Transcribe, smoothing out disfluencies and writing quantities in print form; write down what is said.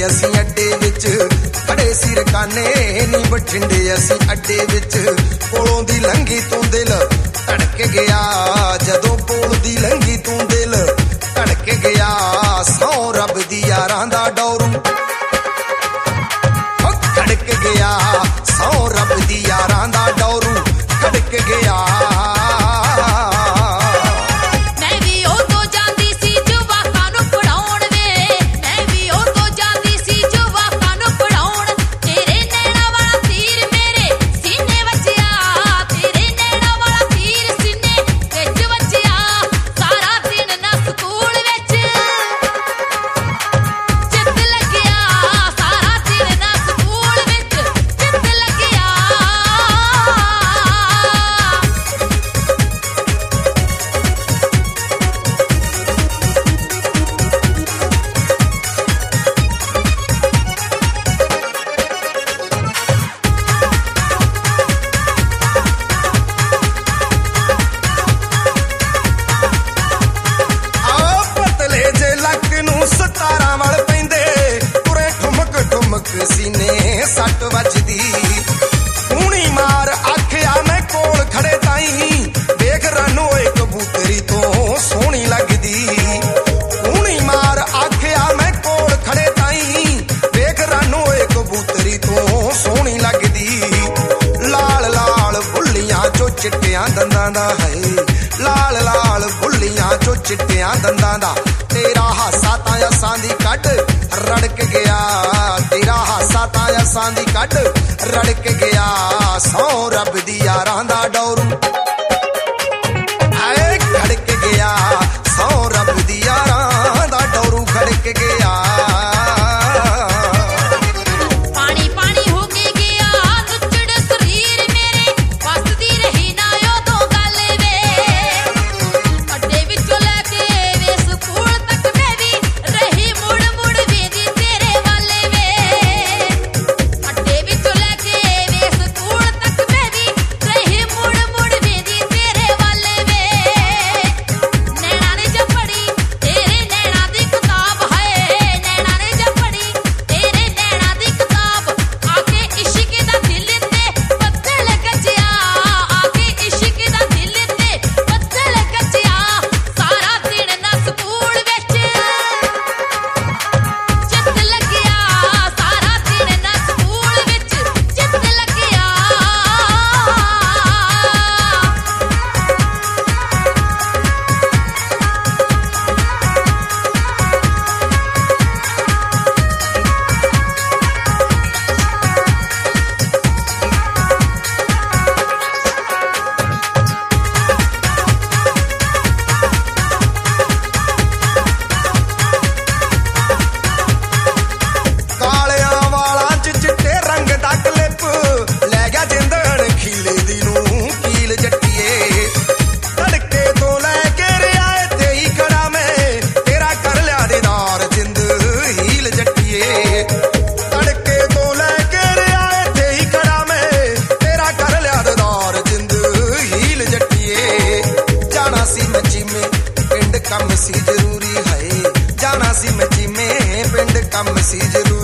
ਅਸੀਂ ਅੱਡੇ ਵਿੱਚ ਖੜੇ ਸੀ ਰਕਾਨੇ ਨੀ ਬਠਿੰਡੇ ਅਸੀਂ ਅੱਡੇ ਵਿੱਚ ਕੋਲੋਂ ਦੀ ਲੰਘੀ ਤੂੰ ਦਿਲ ਧੜਕ ਗਿਆ ਜਦੋਂ ਕੋਲ ਦੀ ਲੰਘੀ ਤੂੰ ਦਿਲ ਧੜਕ ਗਿਆ ਸੌ ਰੱਬ ਦੀ ਯਾਰਾਂ ਦਾ ਡੋਰੂ ਖੜਕ ਗਿਆ ਸੌ ਰੱਬ ਦੀ ਯਾਰਾਂ ਦਾ ਡੋਰੂ ਖੜਕ ਗਿਆ ਸੀਨੇ ਸੱਟ ਵੱਜਦੀ ਹੂਣੀ ਮਾਰ ਆਖਿਆ ਮੈਂ ਕੋਲ ਖੜੇ ਤਾਈ ਵੇਖ ਰੰਨ ਓਏ ਕਬੂਤਰੀ ਤੋਂ ਸੋਹਣੀ ਲੱਗਦੀ ਹੂਣੀ ਮਾਰ ਆਖਿਆ ਮੈਂ ਕੋਲ ਖੜੇ ਤਾਈ ਵੇਖ ਰੰਨ ਓਏ ਕਬੂਤਰੀ ਤੋਂ ਸੋਹਣੀ ਲੱਗਦੀ ਲਾਲ ਲਾਲ ਬੁੱਲੀਆਂ ਚੋਂ ਚਿੱਟਿਆਂ ਦੰਦਾਂ ਦਾ ਹੈ ਲਾਲ ਲਾਲ ਬੁੱਲੀਆਂ ਚੋਂ ਚਿੱਟਿਆਂ ਦੰਦਾਂ ਦਾ ਤੇਰਾ ਹਾਸਾ ਤਾਂ ਅਸਾਂ ਦੀ ਕੱਢ ਰੜਕ ਗਿਆ ਤੇਰਾ ਹਾਸਾ ਤਾਂ ਅਸਾਂ ਦੀ ਕੱਢ ਰੜਕ ਗਿਆ ਸੌ ਰੱਬ ਦੀ ਯਾਰਾਂ ਦਾ ਡੋਰੂ ਆਏ ਖੜਕ ਗਿਆ ਸੌ ਰੱਬ ਦੀ ਯਾਰਾਂ ਦਾ ਡੋਰੂ ਖੜਕ ਗਿਆ ਕੰਮ ਸੀ ਜ਼ਰੂਰੀ ਹੈ ਜਾਣਾ ਸੀ ਮੈਂ ਜਿਵੇਂ ਪਿੰਡ ਕੰਮ ਸੀ ਜ਼ਰੂਰੀ